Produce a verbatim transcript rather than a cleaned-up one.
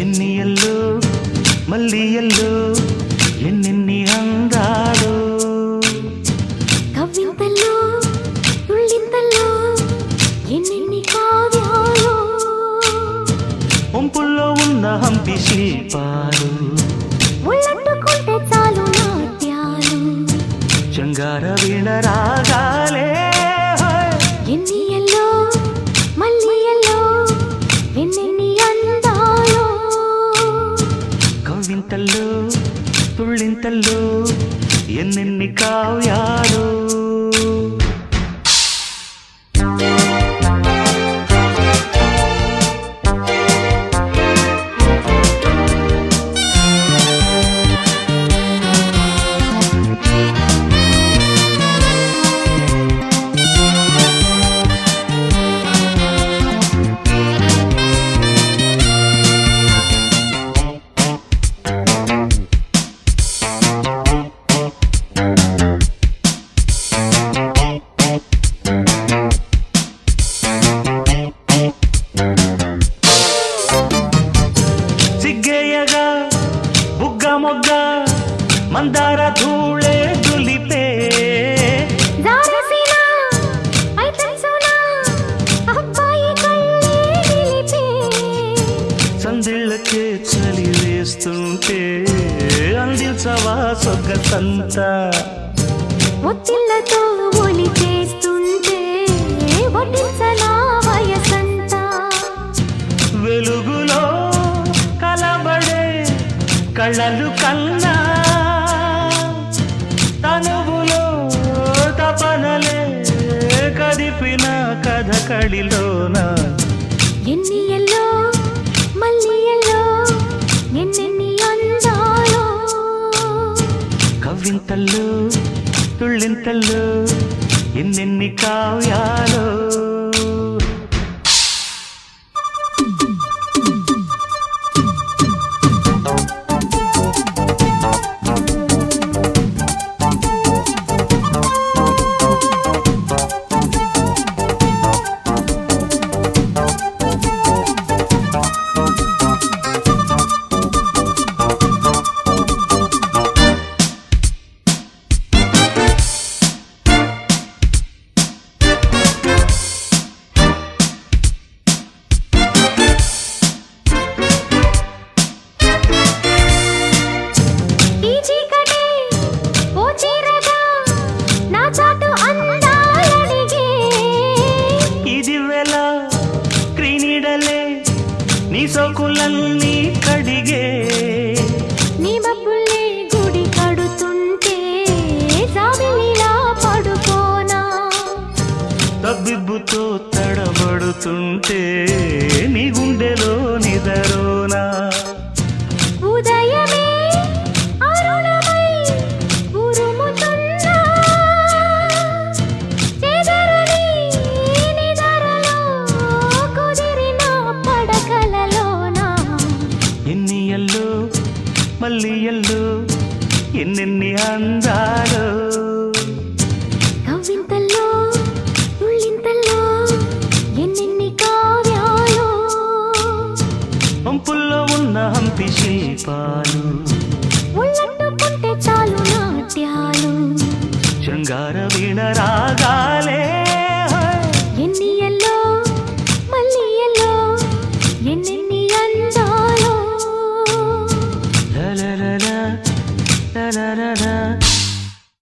ఎన్నియల్లో మల్లియల్లో ఎన్నెన్ని అందాలు కవ్వింతల్లో తుళ్ళింతల్లో ఎన్నెన్ని కావ్యాలు ఒంపుల్లో ఉన్న హంపి శిల్పాలు ఒళ్ళట్టుకుంటే చాలు నాట్యాలు చంగార వీణ రాగాలే ఎన్నియల్లో మల్లియల్లో ఎన్నెన్ని అందాలు కవ్వింతల్లో తుళ్ళింతల్లో ఎన్నెన్ని కావ్యాలు సిగ్గేయగా బుగ్గ మొగ్గ మందార ధూళే దులిపే జారసినా ఐతన్సునా అబ్బాయి కళ్ళే నిలిపే సందిళ్ళకే చలి వేస్తుంటే అందించవా సొగ్గసంత ఒత్తిళ్లతో ఒలి చేస్తుంటే వడ్డించనా వయసంతా వెలుగులో కలబడే కళ్ళలు కన్నా తనువులో తపనలే కదిపిన కథ కడిలోన ఎన్నియల్లో మల్లియల్లో ఎన్నెన్ని అందాలో కవ్వింతల్లో తుళ్ళింతల్లో ఎన్నెన్ని కావ్యాలో ఈ చీకటి ఓ చీరగా నా చాటు అందాలడిగే ఇది వేళ క్రీనీడలే నీ సోకులన్నీ కడిగే నీ మబ్బుల్ని గుడి కడుతుంటే జాబిలిలా పడుకోనా తబ్బిబ్బుతో తడబడుతుంటే నీ గుండెలో నిదరోనా ఉదయమే అరుణమై ఉరుముతున్నా చెదరని నిదరలో కుదిరిన పడకలలోనా ఎన్నియల్లో మల్లియల్లో ఎన్నెన్ని అందాలు కవ్వింతల్లో తుళ్ళింతల్లో ఎన్నెన్ని కావ్యాలు పంపుల్లో ఉన్న హంపి శిల్పాలు ఒళ్ళట్టుకుంటే చాలు నాట్యాలు శృంగార వీణ రాగా